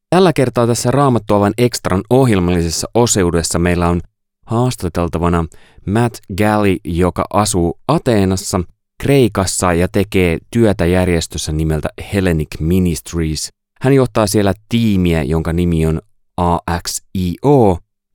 Tällä kertaa tässä Raamattuavan Extran ohjelmallisessa osuudessa meillä on haastateltavana Matt Galli, joka asuu Ateenassa, Kreikassa ja tekee työtä järjestössä nimeltä Hellenic Ministries. Hän johtaa siellä tiimiä, jonka nimi on AXIO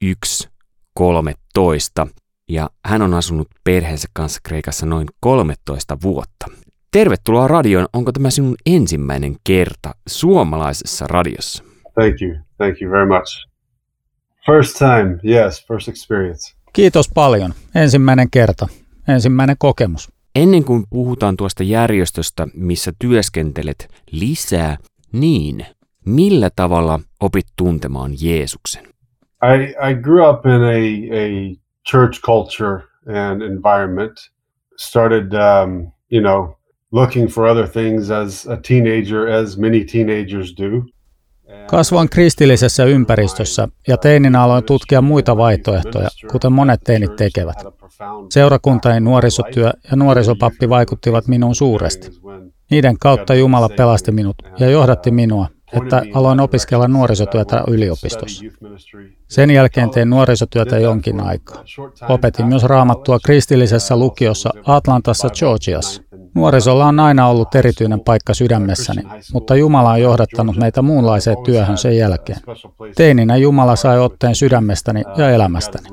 113, ja hän on asunut perheensä kanssa Kreikassa noin 13 vuotta. Tervetuloa radioon. Onko tämä sinun ensimmäinen kerta suomalaisessa radiossa? Thank you very much. First time, yes, first experience. Kiitos paljon. Ensimmäinen kerta, ensimmäinen kokemus. Ennen kuin puhutaan tuosta järjestöstä, missä työskentelet lisää, niin millä tavalla opit tuntemaan Jeesuksen? I grew up in a church culture and environment. Started, looking for other things as a teenager, as many teenagers do. Kasvoin kristillisessä ympäristössä ja teininä aloin tutkia muita vaihtoehtoja, kuten monet teinit tekevät. Seurakuntani nuorisotyö ja nuorisopappi vaikuttivat minuun suuresti. Niiden kautta Jumala pelasti minut ja johdatti minua, että aloin opiskella nuorisotyötä yliopistossa. Sen jälkeen tein nuorisotyötä jonkin aikaa. Opetin myös raamattua kristillisessä lukiossa Atlantassa, Georgiassa. Nuorisolla on aina ollut erityinen paikka sydämessäni, mutta Jumala on johdattanut meitä muunlaiseen työhön sen jälkeen. Teininä Jumala sai otteen sydämestäni ja elämästäni.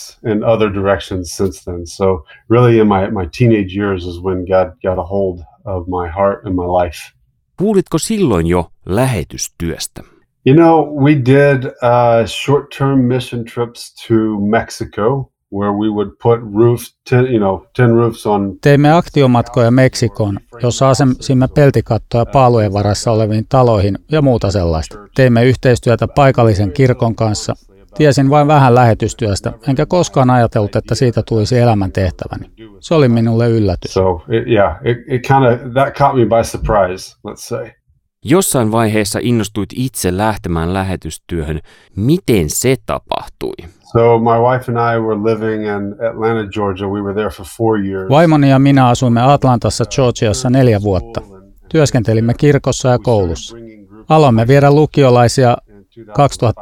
Kuulitko silloin jo lähetystyöstä? You know, we did short-term mission trips to Mexico, where we would put 10 roofs on. Teimme aktiomatkoja Meksikoon, jossa asensimme peltikattoja paalujen varassa oleviin taloihin ja muuta sellaista. Teimme yhteistyötä paikallisen kirkon kanssa. Tiesin vain vähän lähetystyöstä, enkä koskaan ajatellut, että siitä tulisi elämäntehtäväni. Se oli minulle yllätys. That caught me by surprise, let's say. Jossain vaiheessa innostuit itse lähtemään lähetystyöhön. Miten se tapahtui? So my wife and I were living in Atlanta, Georgia. We were there for 4 years. Vaimoni ja minä asuimme Atlantassa, Georgiassa 4 vuotta. Työskentelimme kirkossa ja koulussa. Aloimme viedä lukiolaisia 2005-2007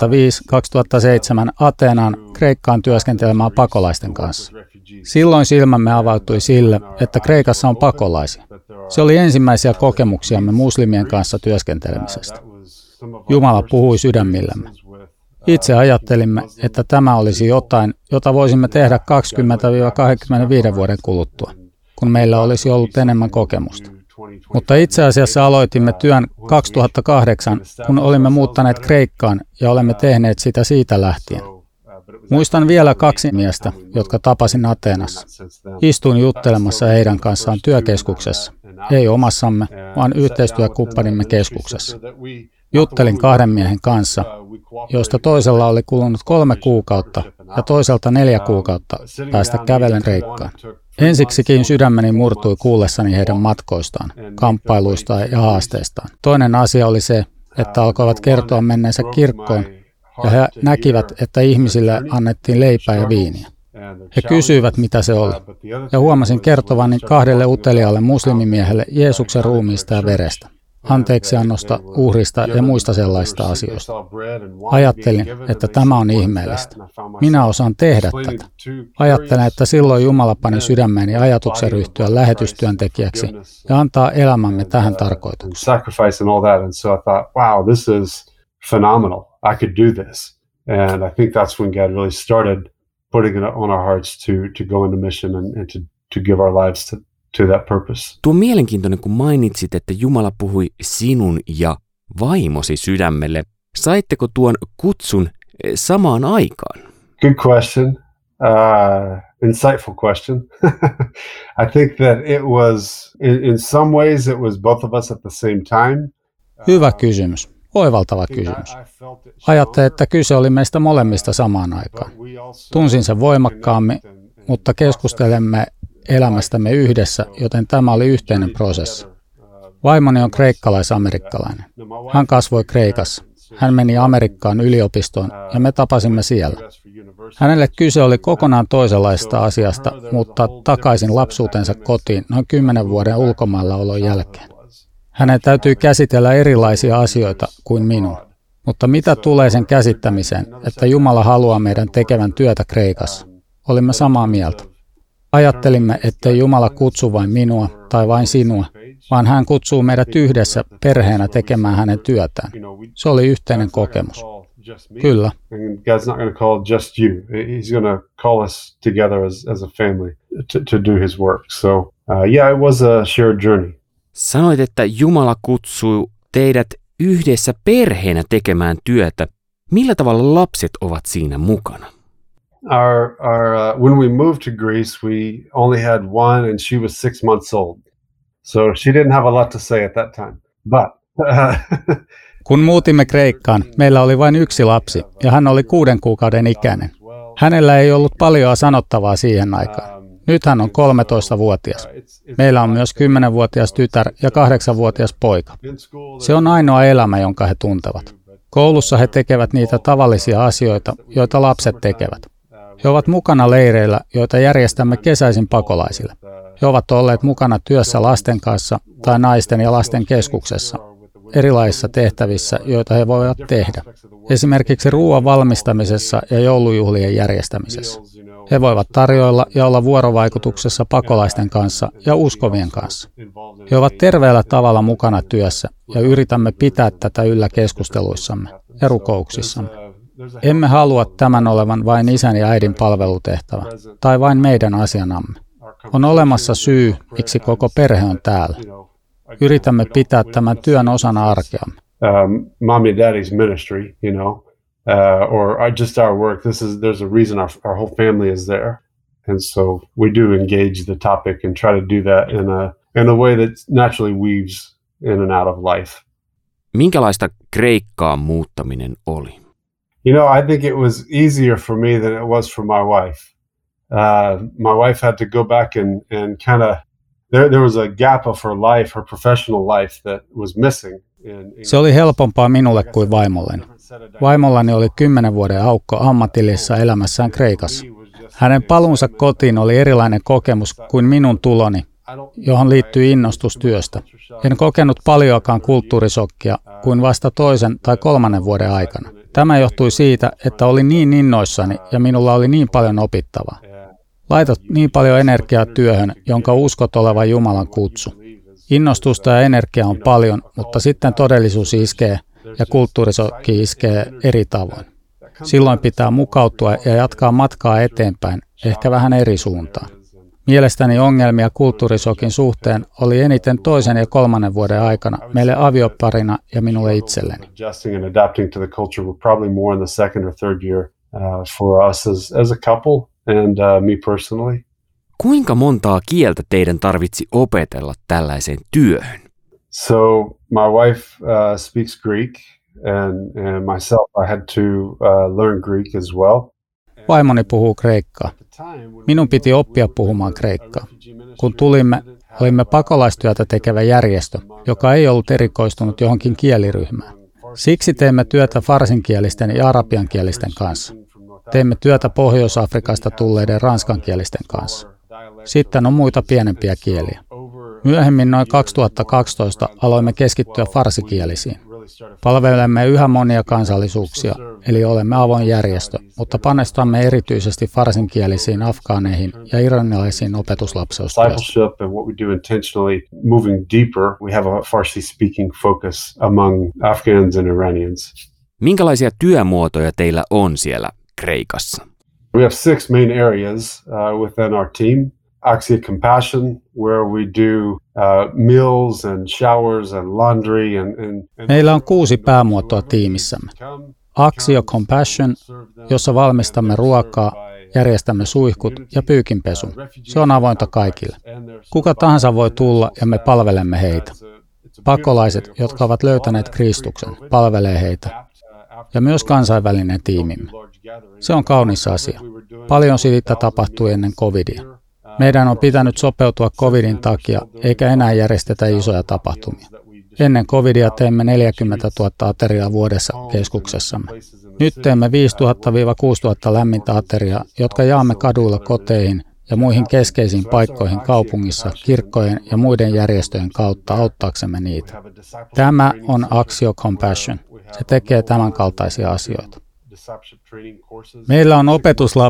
Ateenaan, Kreikkaan työskentelemään pakolaisten kanssa. Silloin silmämme avautui sille, että Kreikassa on pakolaisia. Se oli ensimmäisiä kokemuksiamme muslimien kanssa työskentelemisestä. Jumala puhui sydämillämme. Itse ajattelimme, että tämä olisi jotain, jota voisimme tehdä 20-25 vuoden kuluttua, kun meillä olisi ollut enemmän kokemusta. Mutta itse asiassa aloitimme työn 2008, kun olimme muuttaneet Kreikkaan ja olemme tehneet sitä siitä lähtien. Muistan vielä 2 miestä, jotka tapasin Ateenassa. Istuin juttelemassa heidän kanssaan työkeskuksessa, ei omassamme, vaan yhteistyökumppanimme keskuksessa. Juttelin 2 miehen kanssa, joista toisella oli kulunut 3 kuukautta ja toiselta 4 kuukautta päästä kävellen Kreikkaan. Ensiksikin sydämeni murtui kuullessani heidän matkoistaan, kamppailuistaan ja haasteistaan. Toinen asia oli se, että alkoivat kertoa menneensä kirkkoon ja he näkivät, että ihmisille annettiin leipää ja viiniä. He kysyivät, mitä se oli, ja huomasin kertovani 2 uteliaalle muslimimiehelle Jeesuksen ruumiista ja verestä, anteeksiannosta, uhrista ja muista sellaista asioista. Ajattelin, että tämä on ihmeellistä. Minä osaan tehdä tätä. Ajattelen, että silloin Jumala pani sydämeeni ajatuksen ryhtyä lähetystyöntekijäksi ja antaa elämämme tähän tarkoitukseen. I could do this. And I think that's when God really started putting it on our hearts to go into mission and to give our lives to that purpose. Tuo on mielenkiintoinen, kun mainitsit, että Jumala puhui sinun ja vaimosi sydämelle. Saitteko tuon kutsun samaan aikaan? Good question. Insightful question. I think that it was, in some ways, it was both of us at the same time. Hyvä kysymys. Oivaltava kysymys. Ajattelin, että kyse oli meistä molemmista samaan aikaan. Tunsin sen voimakkaammin, mutta keskustelemme elämästämme yhdessä, joten tämä oli yhteinen prosessi. Vaimoni on kreikkalais-amerikkalainen. Hän kasvoi Kreikassa. Hän meni Amerikkaan yliopistoon ja me tapasimme siellä. Hänelle kyse oli kokonaan toisenlaisesta asiasta, mutta takaisin lapsuutensa kotiin noin 10 vuoden ulkomailla olon jälkeen. Hänen täytyy käsitellä erilaisia asioita kuin minun, Mutta mitä tulee sen käsittämiseen, että Jumala haluaa meidän tekevän työtä Kreikassa? Olimme samaa mieltä. Ajattelimme, ettei Jumala kutsu vain minua tai vain sinua, vaan hän kutsuu meidät yhdessä perheenä tekemään hänen työtään. Se oli yhteinen kokemus. Kyllä. God's not going to call just you. He's going to call us together as a family to do his work. So yeah, it was a shared journey. Sanoit, että Jumala kutsuu teidät yhdessä perheenä tekemään työtä. Millä tavalla lapset ovat siinä mukana? When we moved to Greece, we only had one, and she was 6 months old. So she didn't have a lot to say at that time. But kun muutimme Kreikkaan, meillä oli vain yksi lapsi, ja hän oli 6 kuukauden ikäinen. Hänellä ei ollut paljoa sanottavaa siihen aikaan. Nyt hän on 13-vuotias. Meillä on myös 10-vuotias tytär ja 8-vuotias poika. Se on ainoa elämä, jonka he tuntevat. Koulussa he tekevät niitä tavallisia asioita, joita lapset tekevät. He ovat mukana leireillä, joita järjestämme kesäisin pakolaisille. He ovat olleet mukana työssä lasten kanssa tai naisten ja lasten keskuksessa, erilaisissa tehtävissä, joita he voivat tehdä. Esimerkiksi ruoan valmistamisessa ja joulujuhlien järjestämisessä. He voivat tarjoilla ja olla vuorovaikutuksessa pakolaisten kanssa ja uskovien kanssa. He ovat terveellä tavalla mukana työssä ja yritämme pitää tätä yllä keskusteluissamme ja rukouksissamme. Emme halua tämän olevan vain isän ja äidin palvelutehtävä tai vain meidän asianamme. On olemassa syy, miksi koko perhe on täällä. Yritämme pitää tämän työn osana arkeamme. Mom and daddy's ministry, or just our work. There's a reason our whole family is there. And so we do engage the topic and try to do that in a way that naturally weaves in and out of life. Minkälaista Kreikkaan muuttaminen oli? I think it was easier for me than it was for my wife. My wife had to go back and kind of, there was a gap of her life, her professional life that was missing. Se oli helpompaa minulle kuin vaimolleni. Vaimollani oli 10 vuoden aukko ammatillisessa elämässään Kreikassa. Hänen paluunsa kotiin oli erilainen kokemus kuin minun tuloni, johon liittyi innostus työstä. En kokenut paljoakaan kulttuurisokkia kuin vasta 2. tai 3. vuoden aikana. Tämä johtui siitä, että olin niin innoissani ja minulla oli niin paljon opittavaa. Laitat niin paljon energiaa työhön, jonka uskot olevan Jumalan kutsu. Innostusta ja energiaa on paljon, mutta sitten todellisuus iskee ja kulttuurisokki iskee eri tavoin. Silloin pitää mukautua ja jatkaa matkaa eteenpäin, ehkä vähän eri suuntaan. Mielestäni ongelmia kulttuurisokin suhteen oli eniten 2. ja 3. vuoden aikana meille avioparina ja minulle itselleni. Kuinka montaa kieltä teidän tarvitsi opetella tällaiseen työhön? So my wife speaks Greek and myself I had to learn Greek as well. Vaimoni puhuu kreikkaa. Minun piti oppia puhumaan kreikkaa. Kun tulimme, olimme pakolaistyötä tekevä järjestö, joka ei ollut erikoistunut johonkin kieliryhmään. Siksi teemme työtä farsinkielisten ja arabiankielisten kanssa. Teemme työtä Pohjois-Afrikasta tulleiden ranskankielisten kanssa. Sitten on muita pienempiä kieliä. Myöhemmin noin 2012 aloimme keskittyä farsikielisiin. Palvelemme yhä monia kansallisuuksia, eli olemme avoin järjestö, mutta panostamme erityisesti farsinkielisiin afgaaneihin ja iranilaisiin opetuslapseustyössä. Minkälaisia työmuotoja teillä on siellä Kreikassa? We have 6 main areas within our team. Axia Compassion, where we do meals and showers and laundry and meillä on 6 päämuotoa tiimissämme. Axio Compassion, jossa valmistamme ruokaa, järjestämme suihkut ja pyykinpesun. Se on avointa kaikille. Kuka tahansa voi tulla ja me palvelemme heitä. Pakolaiset, jotka ovat löytäneet Kristuksen, palvelee heitä. Ja myös kansainvälinen tiimimme. Se on kaunis asia. Paljon siitä tapahtui ennen covidia. Meidän on pitänyt sopeutua covidin takia, eikä enää järjestetä isoja tapahtumia. Ennen covidia teemme 40 000 ateriaa vuodessa keskuksessamme. Nyt teemme 5 000–6 000 lämmintä ateriaa, jotka jaamme kaduilla koteihin ja muihin keskeisiin paikkoihin kaupungissa kirkkojen ja muiden järjestöjen kautta auttaaksemme niitä. Tämä on Axio Compassion. Se tekee tämän kaltaisia asioita. Meillä on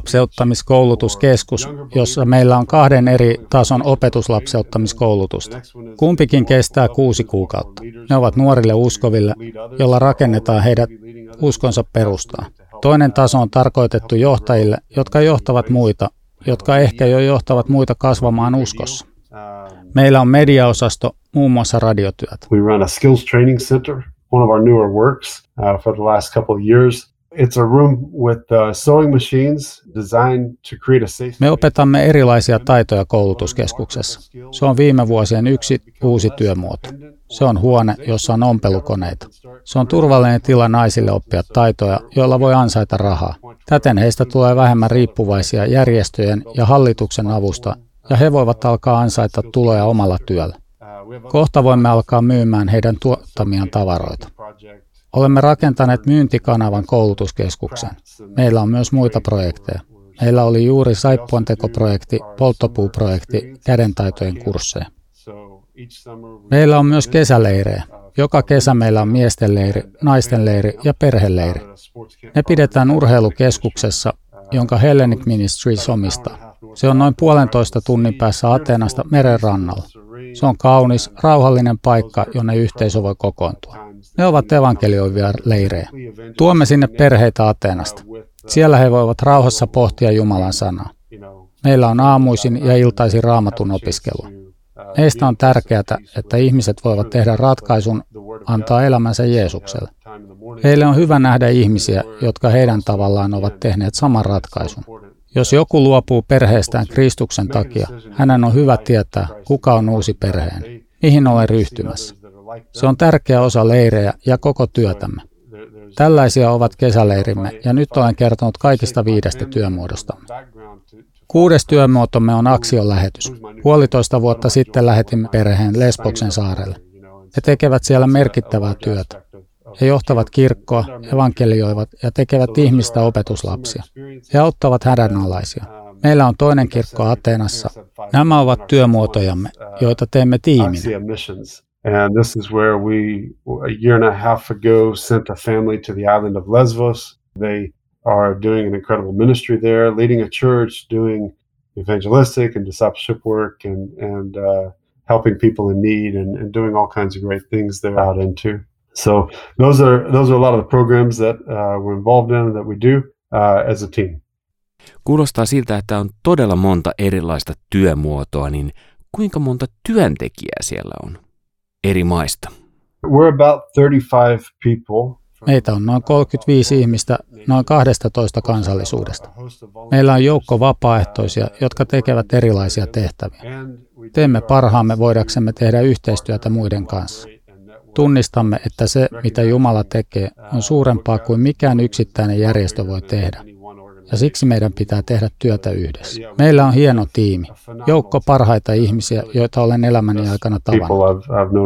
opetuslapseuttamiskoulutuskeskus, jossa meillä on 2 eri tason opetuslapseuttamiskoulutusta. Kumpikin kestää 6 kuukautta. Ne ovat nuorille uskoville, jolla rakennetaan heidät uskonsa perustaa. Toinen taso on tarkoitettu johtajille, jotka johtavat muita, jotka ehkä jo johtavat muita kasvamaan uskossa. Meillä on mediaosasto, muun muassa radiotyötä. We run a skills training center, one of our newer works for the last couple of years. It's a room with sewing machines designed to create a safe. Me opetamme erilaisia taitoja koulutuskeskuksessa. Se on viime vuosien yksi uusi työmuoto. Se on huone, jossa on ompelukoneita. Se on turvallinen tila naisille oppia taitoja, joilla voi ansaita rahaa. Täten heistä tulee vähemmän riippuvaisia järjestöjen ja hallituksen avusta, ja he voivat alkaa ansaita tuloja omalla työllä. Kohta voimme alkaa myymään heidän tuottamiaan tavaroita. Olemme rakentaneet myyntikanavan koulutuskeskuksen. Meillä on myös muita projekteja. Meillä oli juuri saippuantekoprojekti, polttopuuprojekti, kädentaitojen kursseja. Meillä on myös kesäleirejä. Joka kesä meillä on miesten leiri, naisten leiri ja perheleiri. Ne pidetään urheilukeskuksessa, jonka Hellenic Ministries omistaa. Se on noin 1,5 tunnin päässä Ateenasta meren rannalla. Se on kaunis, rauhallinen paikka, jonne yhteisö voi kokoontua. Ne ovat evankelioivia leirejä. Tuomme sinne perheitä Ateenasta. Siellä he voivat rauhassa pohtia Jumalan sanaa. Meillä on aamuisin ja iltaisin raamatun opiskelua. Meistä on tärkeää, että ihmiset voivat tehdä ratkaisun antaa elämänsä Jeesukselle. Heille on hyvä nähdä ihmisiä, jotka heidän tavallaan ovat tehneet saman ratkaisun. Jos joku luopuu perheestään Kristuksen takia, hänen on hyvä tietää, kuka on uusi perheen, mihin olen ryhtymässä. Se on tärkeä osa leirejä ja koko työtämme. Tällaisia ovat kesäleirimme, ja nyt olen kertonut kaikista 5 työmuodostamme. 6. työmuotomme on Axion lähetys. 1,5 vuotta sitten lähetimme perheen Lesboksen saarelle. He tekevät siellä merkittävää työtä. He johtavat kirkkoa, evankelioivat ja tekevät ihmistä opetuslapsia. He auttavat hädänalaisia. Meillä on toinen kirkko Ateenassa. Nämä ovat työmuotojamme, joita teemme tiiminä. And this is where we, a year and a half ago, sent a family to the island of Lesbos. They are doing an incredible ministry there, leading a church, doing evangelistic and discipleship work, and helping people in need, and doing all kinds of great things they're out into. So those are a lot of the programs that we're involved in, that we do as a team. Kuulostaa siltä, että on todella monta erilaista työmuotoa, niin kuinka monta työntekijää siellä on eri maista? We're about 35 people. Meitä on noin 35 ihmistä noin 12 kansallisuudesta. Meillä on joukko vapaaehtoisia, jotka tekevät erilaisia tehtäviä. Teemme parhaamme voidaksemme tehdä yhteistyötä muiden kanssa. Tunnistamme, että se, mitä Jumala tekee, on suurempaa kuin mikään yksittäinen järjestö voi tehdä. Ja siksi meidän pitää tehdä työtä yhdessä. Meillä on hieno tiimi, joukko parhaita ihmisiä, joita olen elämäni aikana tavannut.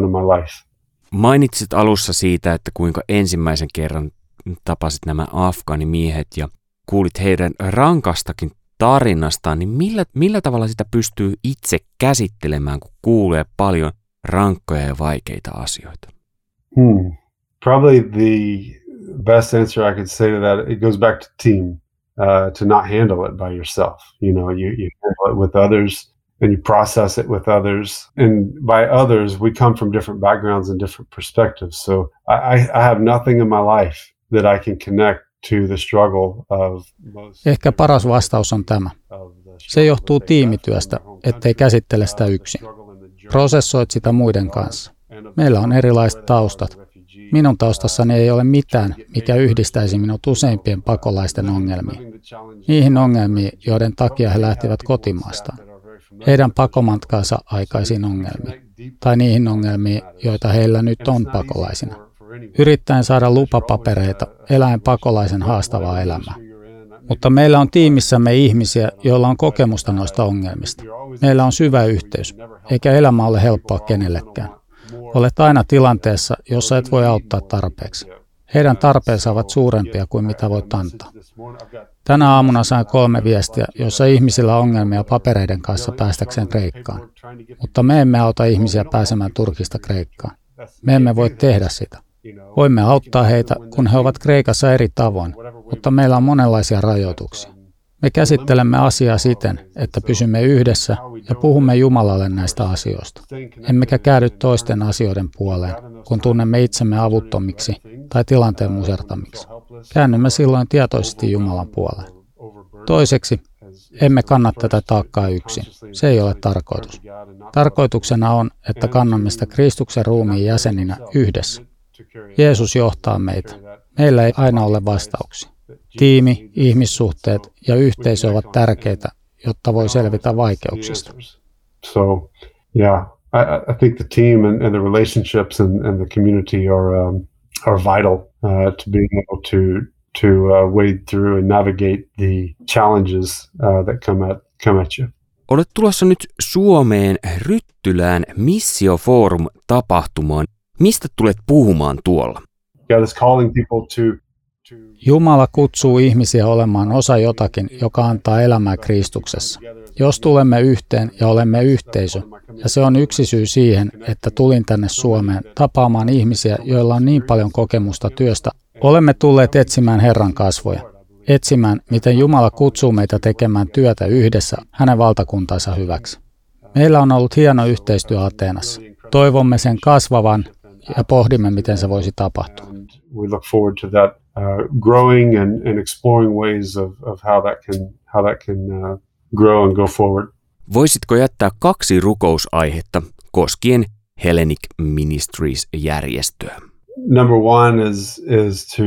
Mainitsit alussa siitä, että kuinka ensimmäisen kerran tapasit nämä afgaanimiehet ja kuulit heidän rankastakin tarinastaan, niin millä tavalla sitä pystyy itse käsittelemään, kun kuulee paljon rankkoja ja vaikeita asioita? Probably the best answer I could say to that, it goes back to team, to not handle it by yourself. You know, you handle it with others, and you process it with others. And by others, we come from different backgrounds and different perspectives. So I have nothing in my life that I can connect to the struggle of most. Ehkä paras vastaus on tämä. Se johtuu tiimityöstä, ettei käsittele sitä yksin. Prosessoit sitä muiden kanssa. Meillä on erilaiset taustat. Minun taustassani ei ole mitään, mikä yhdistäisi minut useimpien pakolaisten ongelmiin. Niihin ongelmiin, joiden takia he lähtivät kotimaastaan. Heidän pakomatkansa aikaisiin ongelmiin. Tai niihin ongelmiin, joita heillä nyt on pakolaisina. Yrittäen saada lupapapereita, eläen pakolaisen haastavaa elämää. Mutta meillä on tiimissämme ihmisiä, joilla on kokemusta noista ongelmista. Meillä on syvä yhteys, eikä elämä ole helppoa kenellekään. Olet aina tilanteessa, jossa et voi auttaa tarpeeksi. Heidän tarpeensa ovat suurempia kuin mitä voit antaa. Tänä aamuna sain 3 viestiä, joissa ihmisillä on ongelmia papereiden kanssa päästäkseen Kreikkaan. Mutta me emme auta ihmisiä pääsemään Turkista Kreikkaan. Me emme voi tehdä sitä. Voimme auttaa heitä, kun he ovat Kreikassa eri tavoin, mutta meillä on monenlaisia rajoituksia. Me käsittelemme asiaa siten, että pysymme yhdessä ja puhumme Jumalalle näistä asioista. Emmekä käänny toisten asioiden puoleen, kun tunnemme itsemme avuttomiksi tai tilanteen musertamiksi. Käännymme silloin tietoisesti Jumalan puoleen. Toiseksi, emme kanna tätä taakkaa yksin. Se ei ole tarkoitus. Tarkoituksena on, että kannamme sitä Kristuksen ruumiin jäseninä yhdessä. Jeesus johtaa meitä. Meillä ei aina ole vastauksia. Tiimi, ihmissuhteet ja yhteisö ovat tärkeitä, jotta voi selvitä vaikeuksista. So, yeah, I think the team and the relationships and the community are vital to being able to wade through and navigate the challenges that come at you. Olet tulossa nyt Suomeen Ryttylään Missio Forum-tapahtumaan. Mistä tulet puhumaan tuolla? God is calling people to Jumala kutsuu ihmisiä olemaan osa jotakin, joka antaa elämää Kristuksessa. Jos tulemme yhteen ja olemme yhteisö, ja se on yksi syy siihen, että tulin tänne Suomeen tapaamaan ihmisiä, joilla on niin paljon kokemusta työstä, olemme tulleet etsimään Herran kasvoja. Etsimään, miten Jumala kutsuu meitä tekemään työtä yhdessä hänen valtakuntansa hyväksi. Meillä on ollut hieno yhteistyö Ateenassa. Toivomme sen kasvavan ja pohdimme, miten se voisi tapahtua. We look forward to that growing and exploring ways of how that can grow and go forward. Voisitko jättää 2 rukousaihetta koskien Hellenic Ministries-järjestöä? Number 1 is to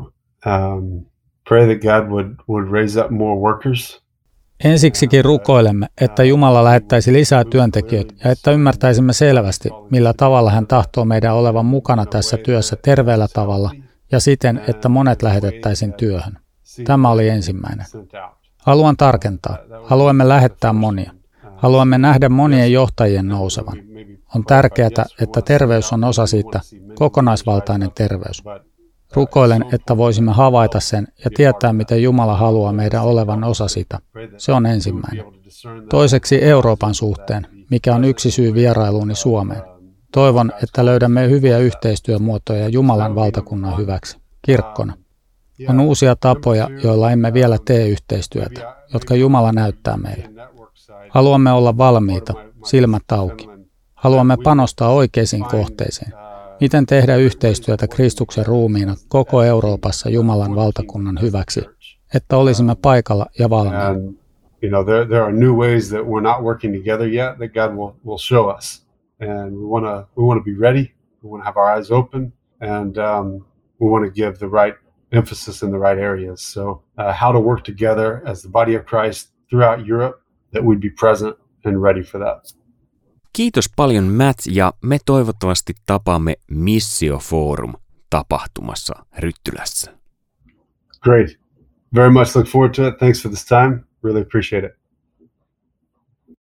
pray that God would raise up more workers. Ensiksikin rukoilemme, että Jumala lähettäisi lisää työntekijöitä ja että ymmärtäisimme selvästi, millä tavalla hän tahtoo meidän olevan mukana tässä työssä terveellä tavalla ja siten, että monet lähetettäisiin työhön. Tämä oli ensimmäinen. Haluan tarkentaa. Haluamme lähettää monia. Haluamme nähdä monien johtajien nousevan. On tärkeää, että terveys on osa siitä, kokonaisvaltainen terveys. Rukoilen, että voisimme havaita sen ja tietää, miten Jumala haluaa meidän olevan osa sitä. Se on ensimmäinen. Toiseksi Euroopan suhteen, mikä on yksi syy vierailuuni Suomeen. Toivon, että löydämme hyviä yhteistyömuotoja Jumalan valtakunnan hyväksi, kirkkona. On uusia tapoja, joilla emme vielä tee yhteistyötä, jotka Jumala näyttää meille. Haluamme olla valmiita, silmät auki. Haluamme panostaa oikeisiin kohteisiin. Miten tehdä yhteistyötä Kristuksen ruumiina koko Euroopassa Jumalan valtakunnan hyväksi, että olisimme paikalla ja valmiina. There are new ways that we're not working together yet that God will show us. And we want to be ready. We want to have our eyes open, and we want to give the right emphasis in the right areas. So how to work together as the body of Christ throughout Europe, that we'd be present and ready for that. Kiitos paljon Matt, ja me toivottavasti tapaamme Missio Forum-tapahtumassa Ryttylässä. Great. Very much look forward to it. Thanks for this time. Really appreciate it.